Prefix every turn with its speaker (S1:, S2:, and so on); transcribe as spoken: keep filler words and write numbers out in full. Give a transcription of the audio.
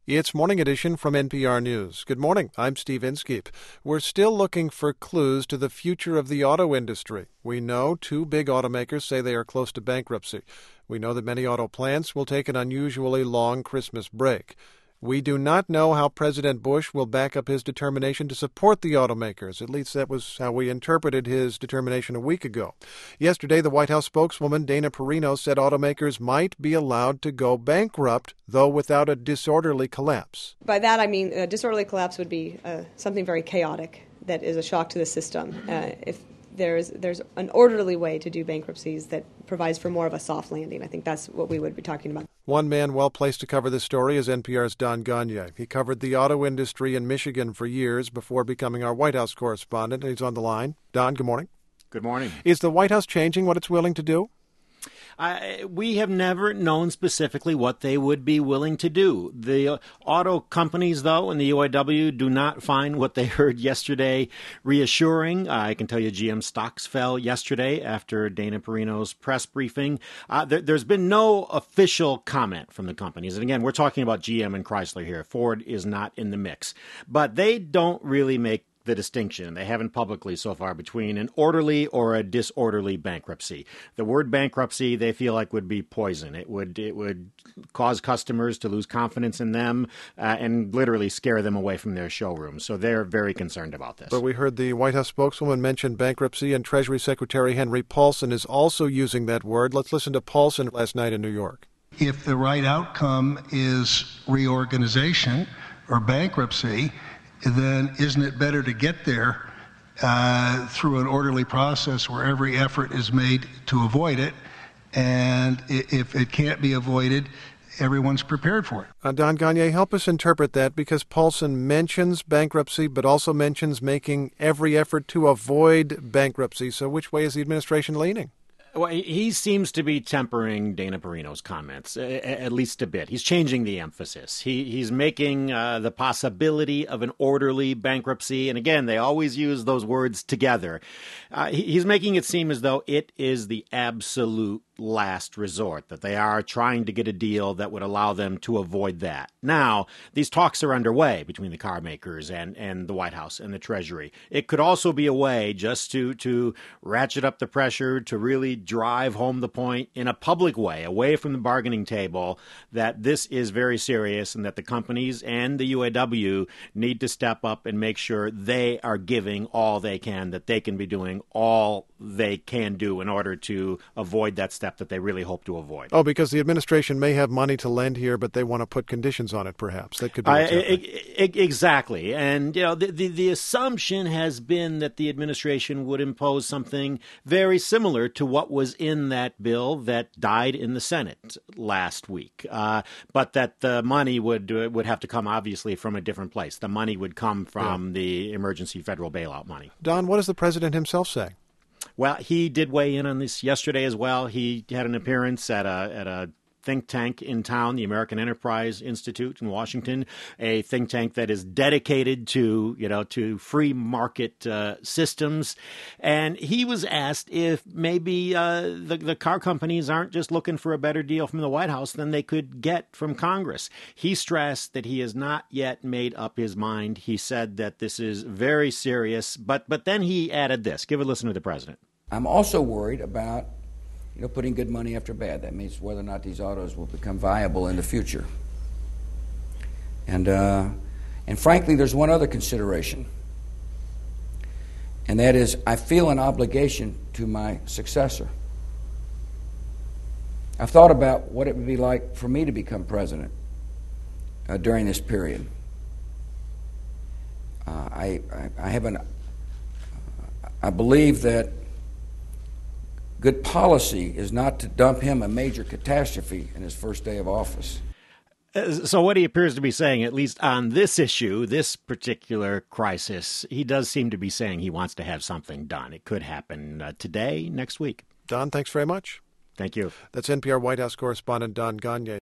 S1: It's Morning Edition from N P R News. Good morning. I'm Steve Inskeep. We're still looking for clues to the future of the auto industry. We know two big automakers say they are close to bankruptcy. We know that many auto plants will take an unusually long Christmas break. We do not know how President Bush will back up his determination to support the automakers. At least that was how we interpreted his determination a week ago. Yesterday, the White House spokeswoman Dana Perino said automakers might be allowed to go bankrupt, though without a disorderly collapse.
S2: By that, I mean a disorderly collapse would be uh, something very chaotic that is a shock to the system. Uh, if there's there's an orderly way to do bankruptcies that provides for more of a soft landing, I think that's what we would be talking about.
S1: One man well placed to cover this story is N P R's Don Gonyea. He covered the auto industry in Michigan for years before becoming our White House correspondent, and he's on the line. Don, good morning.
S3: Good morning.
S1: Is the White House changing what it's willing to do?
S3: Uh, we have never known specifically what they would be willing to do. The uh, auto companies, though, and the U A W do not find what they heard yesterday reassuring. Uh, I can tell you G M stocks fell yesterday after Dana Perino's press briefing. Uh, there, there's been no official comment from the companies. And again, we're talking about G M and Chrysler here. Ford is not in the mix. But they don't really make the distinction. They haven't publicly so far between an orderly or a disorderly bankruptcy. The word bankruptcy they feel like would be poison. It would it would cause customers to lose confidence in them uh, and literally scare them away from their showrooms. So they're very concerned about this.
S1: But we heard the White House spokeswoman mention bankruptcy, and Treasury Secretary Henry Paulson is also using that word. Let's listen to Paulson last night in New York.
S4: If the right outcome is reorganization or bankruptcy, then isn't it better to get there uh, through an orderly process where every effort is made to avoid it? And if it can't be avoided, everyone's prepared for it.
S1: Uh, Don Gonyea, help us interpret that, because Paulson mentions bankruptcy, but also mentions making every effort to avoid bankruptcy. So which way is the administration leaning?
S3: Well, he seems to be tempering Dana Perino's comments, at least a bit. He's changing the emphasis. He He's making uh, the possibility of an orderly bankruptcy. And again, they always use those words together. Uh, he's making it seem as though it is the absolute last resort, that they are trying to get a deal that would allow them to avoid that. Now, these talks are underway between the car makers and, and the White House and the Treasury. It could also be a way just to, to ratchet up the pressure, to really drive home the point in a public way, away from the bargaining table, that this is very serious and that the companies and the U A W need to step up and make sure they are giving all they can, that they can be doing all they can do in order to avoid that step that they really hope to avoid.
S1: Oh, because the administration may have money to lend here, but they want to put conditions on it, perhaps. That could be what's
S3: uh, Exactly. And, you know, the, the, the assumption has been that the administration would impose something very similar to what was in that bill that died in the Senate last week, uh, but that the money would uh, would have to come, obviously, from a different place. The money would come from yeah. the emergency federal bailout money.
S1: Don, what does the president himself say?
S3: Well, he did weigh in on this yesterday as well. He had an appearance at a at a think tank in town, the American Enterprise Institute in Washington, a think tank that is dedicated to, you know, to free market uh, systems. And he was asked if maybe uh, the, the car companies aren't just looking for a better deal from the White House than they could get from Congress. He stressed that he has not yet made up his mind. He said that this is very serious, but but then he added this. Give a listen to the president.
S5: I'm also worried about You know, putting good money after bad. That means whether or not these autos will become viable in the future. And uh, and frankly, there's one other consideration, and that is I feel an obligation to my successor. I've thought about what it would be like for me to become president uh, during this period. Uh, I, I I have an I believe that good policy is not to dump him a major catastrophe in his first day of office.
S3: So what he appears to be saying, at least on this issue, this particular crisis, he does seem to be saying he wants to have something done. It could happen uh, today, next week.
S1: Don, thanks very much.
S3: Thank you.
S1: That's N P R White House correspondent Don Gonyea.